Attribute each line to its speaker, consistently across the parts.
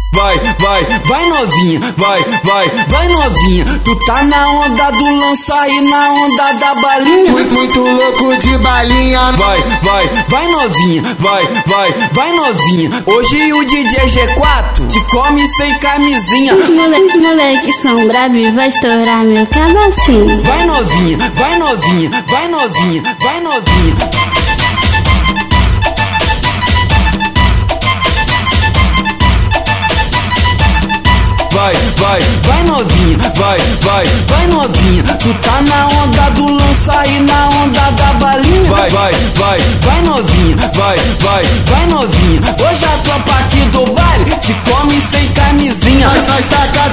Speaker 1: Vai novinha, vai novinha. Tu tá na onda do lança e na onda da balinha.
Speaker 2: Muito louco de balinha.
Speaker 1: Vai novinha, vai novinha. Hoje o DJ G4 te come sem camisinha.
Speaker 3: Os moleques são bravos e vai estourar meu cabacinho.
Speaker 1: Vai novinha, vai novinha, vai novinha, vai novinha. Vai novinha, vai novinha. Tu tá na onda do lança e na onda da balinha. Vai novinha, vai novinha. Hoje a tropa aqui do baile te come sem camisinha.
Speaker 2: Nós taca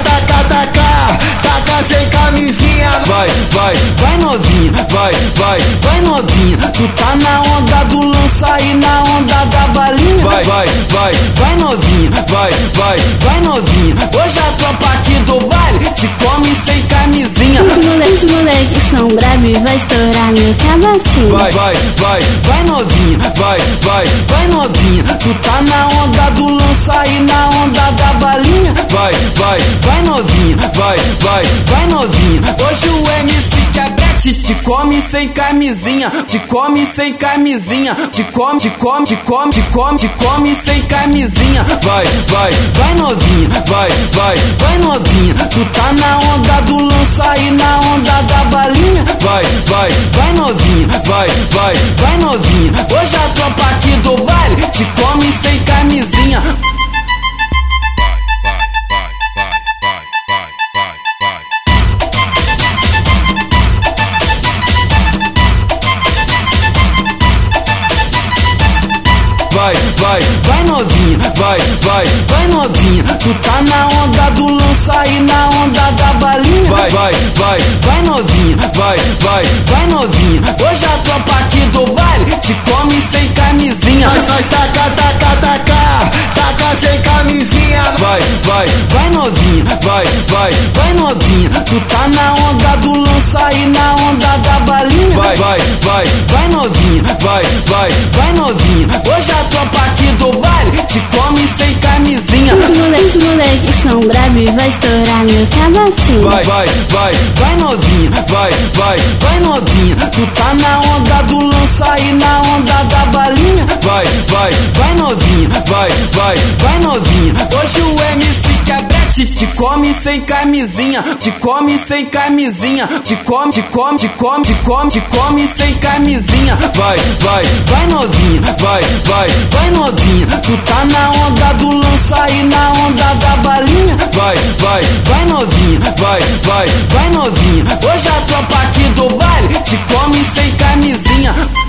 Speaker 2: sem camisinha.
Speaker 1: Vai novinha, vai novinha. Tu tá na onda do lança e na onda da balinha. Vai novinha, vai novinha. Hoje a tropa aqui do baile te come sem camisinha.
Speaker 3: Os moleques são bravos e vai estourar meu cabacinho.
Speaker 1: Vai novinha, vai novinha. Tu tá na onda do lança e na onda da balinha. Vai novinha, vai novinha. Hoje o MC Quebrete te come sem camisinha. Te come sem camisinha. Te come sem camisinha. Vai novinha, vai novinha. Tu tá na onda do lança e na onda da balinha. Vai novinha, vai novinha. Hoje a tropa aqui do baile te come sem camisinha. Vai novinha, vai novinha. Tu tá na onda do lança e na onda da balinha. Vai novinha, vai novinha. Hoje a tropa aqui do baile te come sem camisinha.
Speaker 2: Nós taca sem camisinha.
Speaker 1: Vai novinha, vai novinha. Tu tá na onda do lança e na onda da balinha. Vai novinha, vai novinha. Hoje a tropa aqui do baile te come sem camisinha.
Speaker 3: Os moleques são bravos e vai estourar meu cabacinho.
Speaker 1: Vai novinha, vai novinha. Tu tá na onda do lança e na onda da balinha. Vai novinha, vai novinha. Hoje o MC Quebrete te come sem camisinha. Te come sem camisinha. Te come sem camisinha. Vai novinha, vai novinha. Tu tá na onda do lança e na onda da balinha. Vai novinha, vai novinha. Hoje a tropa aqui do baile te come sem camisinha.